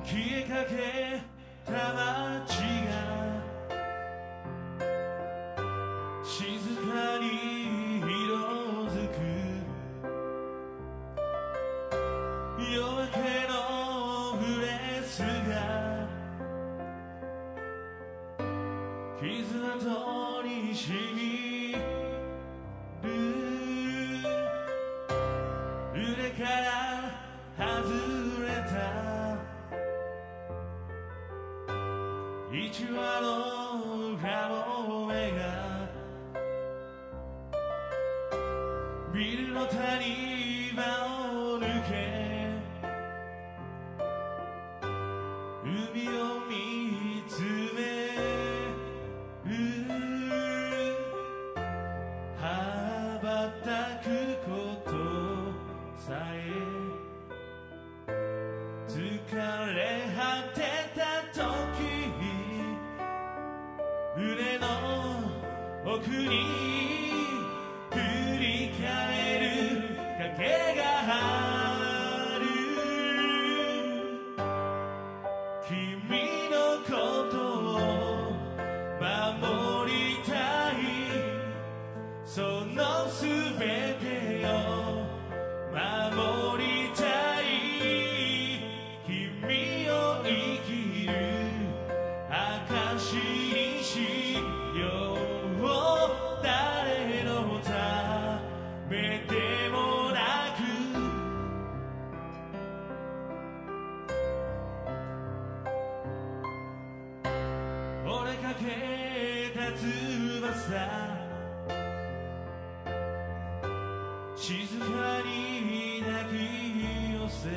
消えかけた街が静かに色づく夜明けのブレスが傷跡に染みる腕から外れた一羽のカモメがビルの谷間を抜け海を見つめる羽ばたくことさえ疲れ果てた時胸の奥に振り返る影がある君のことを守りたいそのすべてを守りたい君を生きる証にしよう誰のためでもなく折れかけた翼静かに抱き寄せ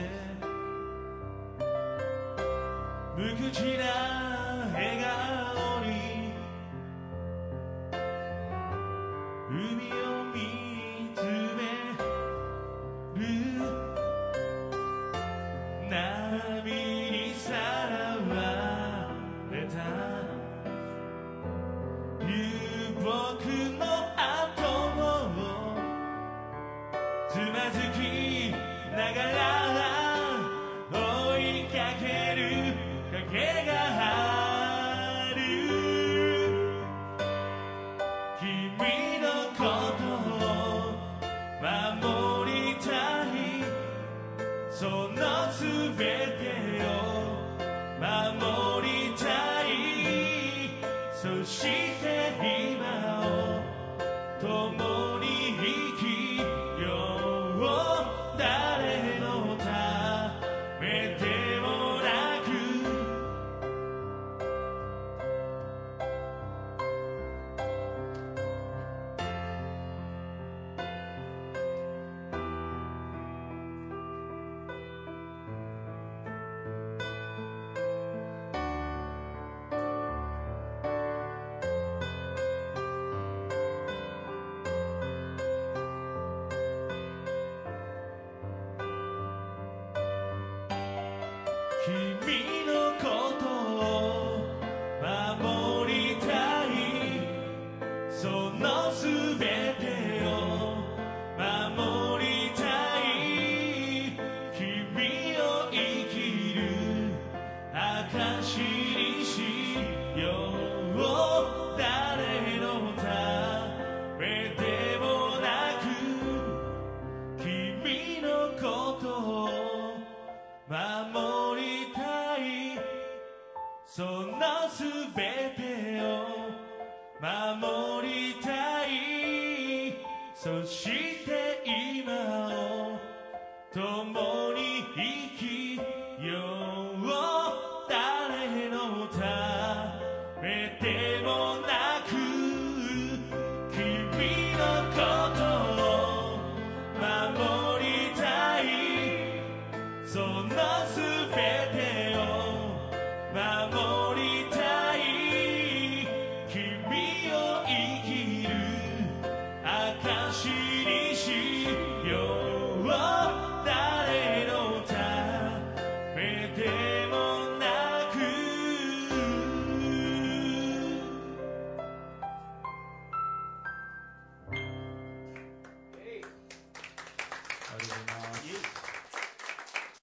無口な笑顔に海を見つめる波にさらわれた流木の後をつまずきながら追いかける影がある君のことを守りたいそのすべてを守りたいそして今を共に生きよう誰のためでもなく君のことを守りたいそのすべてを守りたい君を生きる証にしよう誰のためでもなく君のことを守りたいそのすべてを守りたいそして今を共に生きよう誰のためでもなく君のことを守りたいそのすべてを守りたい君を生きる証にしよう誰のためでもなくありがとうございます。